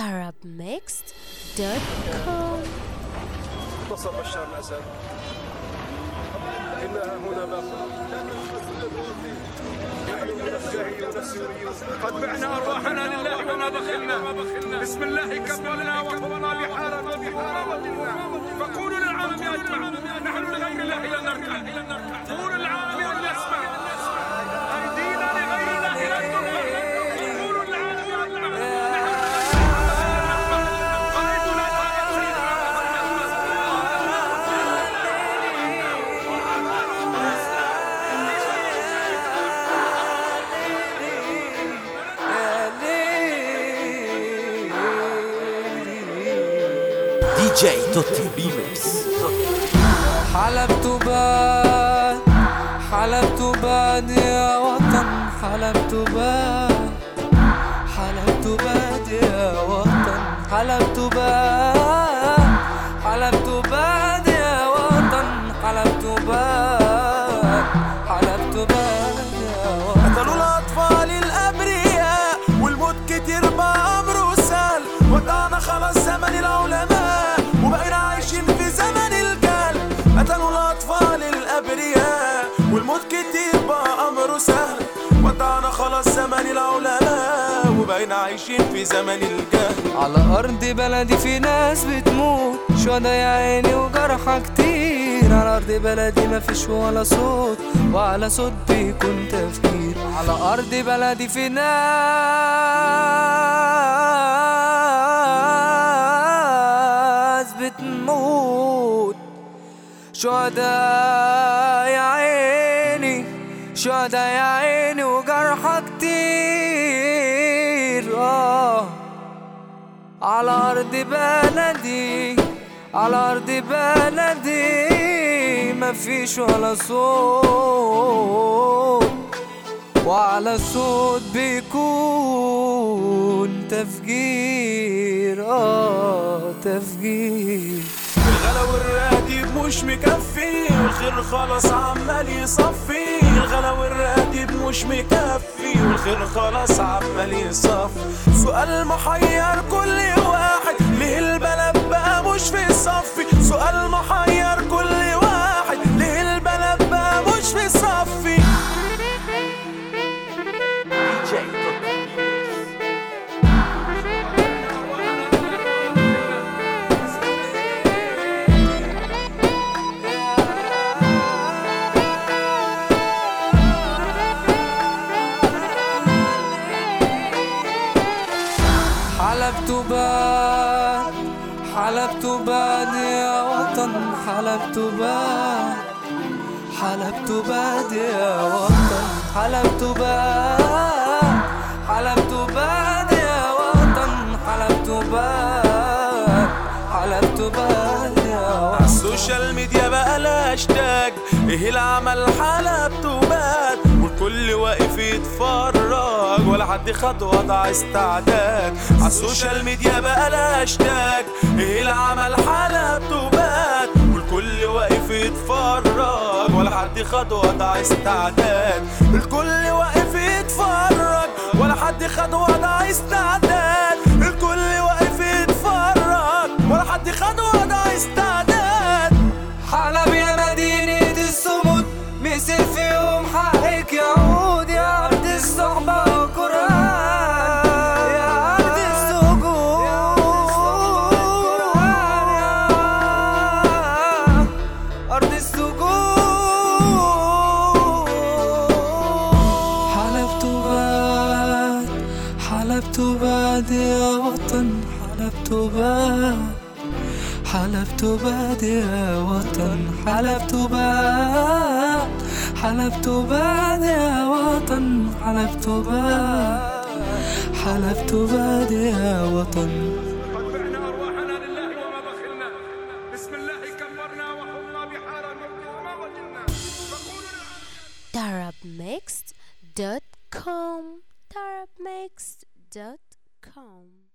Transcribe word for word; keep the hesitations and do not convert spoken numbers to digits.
arab mixed دوت كوم. نصر بشار الأسد إنها هنا باقي نحن من الشهي والسوري قد بعنا أرواحنا لله وما بخلنا بسم الله كبرنا وحفظنا بحارا وبحارا فقولوا للعالم أجمع نحن لغير الله لا نركع قولوا للعالم أن يسمع أيدينا لغير الله لا ترفع قولوا للعالم أجمع دي جي توتي بيمكس. حلبت بان حلبت بان يا وطن، حلبت بان حلبت بان يا وطن، حلبت بان حلبت بان يا وطن، حلبت بان حلبت بان يا وطن. قتلوا الأطفال الأبرياء والموت كتير بأمره سهل، ودعنا خلاص زمن العلماء وبقينا عايشين في زمن الجهل. قتلوا الأطفال الأبرياء والموت كتير بأمره سهل، ودعنا خلاص زمن العلماء وبقينا عايشين في زمن الجهل. على أرض بلدي في ناس بتموت، شهدا يا عيني وجرحى كتير. على أرض بلدي مفيش ولا صوت، وعلى صوت بيكون تفكير. على أرض بلدي في ناس بتموت، شهدا يا عيني شهدا يا عيني وجرحى كتير. آه على أرض بلدي على أرض بلدي مفيش ولا صوت، وعلى صوت بيكون تفجير. آه تفجير. الغلا والراتب مش مكفي والخير خلاص عمال يصفي. الغلا والراتب مش مكفي والخير خلاص عمال يصفي. سؤال محير كل واحد، ليه البلد بقى مش في صفي؟ سؤال محير كل واحد، ليه البلد بقى مش في صفي؟ حلبت بان حلبت بان يا وطن، حلبت بان حلبت بان يا وطن، حلبت بان حلبت بان يا وطن، حلبت بان حلبت بان يا وطن. السوشيال ميديا بقى لها هاشتاج، ايه العمل حلبت بان، والكل واقف يتفرج ولا حد خد وضع استعداد. عالسوشيال ميديا بقى لها هاشتاج، ايه العمل حلبت بان، والكل واقف يتفرج ولا حد خد وضع استعداد. الكل واقف يتفرج ولا حد خد وضع استعداد. الكل واقف يتفرج ولا حد خد وضع استعداد. حلب يا مدينة الصمود، مسير في يوم حقك يعود. يا أرض الصحبة والقرآن، يا أرض السجود، أرض السجود. حلبت بان حلبت بان يا وطن، حلبت بان حلبت بان يا وطن، حلبت بان حلبت بان يا وطن، حلبت بان حلبت بان يا وطن. قد بعنا أرواحنا لله وما بخلنا بسم الله كبرنا وحفظنا بحارا وما وجلنا فقولوا arab mixed دوت كوم arab mixed دوت كوم.